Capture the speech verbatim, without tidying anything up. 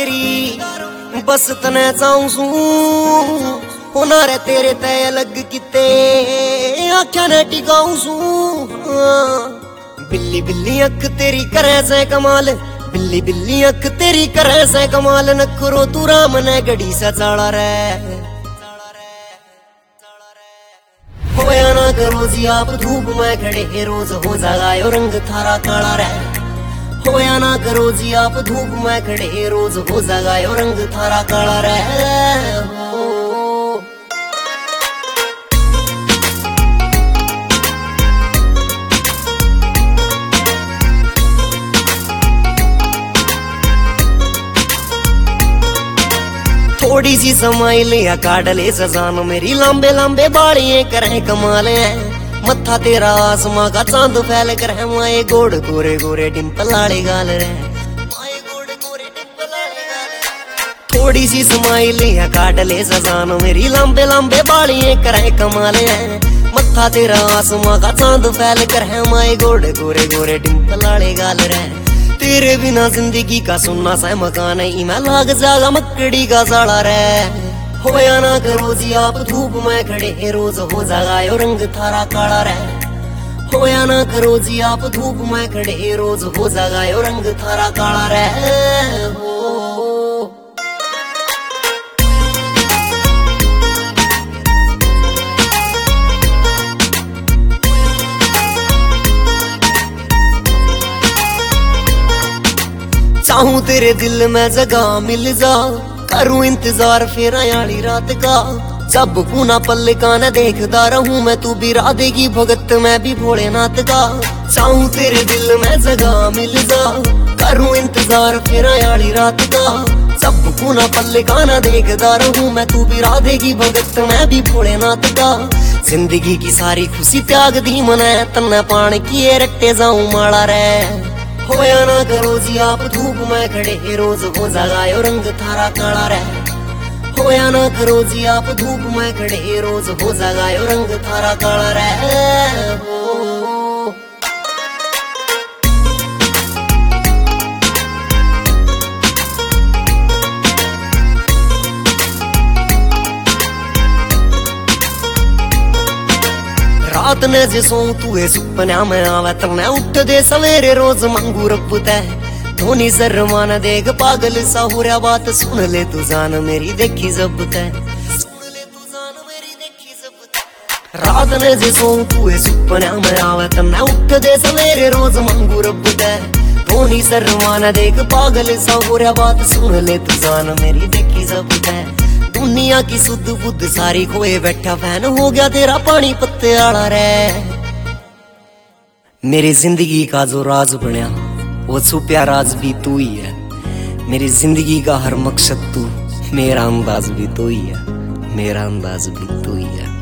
तेरी बस तने चाहूं सू होना रे तेरे तय अलग किते आख्या ने टिकाऊं सू। बिल्ली बिल्ली अख तेरी करे से कमाल, बिल्ली बिल्ली अख तेरी करे से कमाल, न करो तू राम ने गड़ी सा चाड़ा रे। होया ना करो जी आप धूप में खड़े रोज हो जागायो रंग थारा काला रे। होया ना करो जी आप धूप में खड़े रोज हो जागायो रंग थारा काला रे। थोड़ी सी समाई लिया काट ले सजान मेरी, लंबे लंबे बाड़िए करे कमाल है। मत्था तेरा आसमां का चांद फैल कर है, माए गोड़ गोरे गोरे डिंपल आड़े गाल रे। थोड़ी सी समाई लिया काट ले सजान मेरी, लंबे लंबे बाड़िए करे कमाल है। मत्था तेरा आसमां का चांद फैल कर है, माए गोड़ गोरे गोरे डिंपल आड़े गाल रे। तेरे बिना जिंदगी का सुनना सा मकान है, मैं लाग जागा मकड़ी का साड़ा रे। होया ना करो जी आप धूप में खड़े रोज हो जागायो रंग थारा काला रे। होया ना करो जी आप धूप में खड़े रोज हो जागायो रंग थारा काला रे। हो चाहूं तेरे दिल में जगह मिल जा, करूं इंतजार फिर आयाली रात का। जब पूना पल का न देखता रहूं मैं, तू भी राधे की भगत मैं भी भोलेनाथ का। चाहूं तेरे दिल में जगह मिल जा, करूं इंतजार फिर आयाली रात का। जब पूना पल का न देखता रहूं मैं, तू भी राधे की भगत मैं भी भोलेनाथ का। जिंदगी की सारी खुशी त्याग दी मने, तन्ने पान किए रट्टे जाऊं माड़ा रे। होया ना करो जी आप धूप में खड़े रोज हो जागायो रंग थारा काला रे। होया ना करो जी आप धूप में खड़े रोज हो जागायो रंग थारा काला रे। हो रात ने जिसो तू है सुपना में आवे, तने उठ दे सवेरे रोज मंगू रब तै। धोनी शर्मा न देख पागल सा हो रहा, बात सुन ले तू जान मेरी देखी जब तै। रात ने जिसो तू है सुपना में आवे, तने उठ दे सवेरे रोज मंगू रब तै। धोनी शर्मा न देख पागल सा हो रहा, बात सुन ले तू जान मेरी देखी जब तै। दुनिया की सुध बुद्ध सारी खोए बैठा, फैन हो गया तेरा पानी पत्ते आला रे। मेरी जिंदगी का जो राज बना वो छुपया राज भी तू ही है। मेरी जिंदगी का हर मकसद तू, मेरा अंदाज भी तू ही है, मेरा अंदाज भी तू ही है।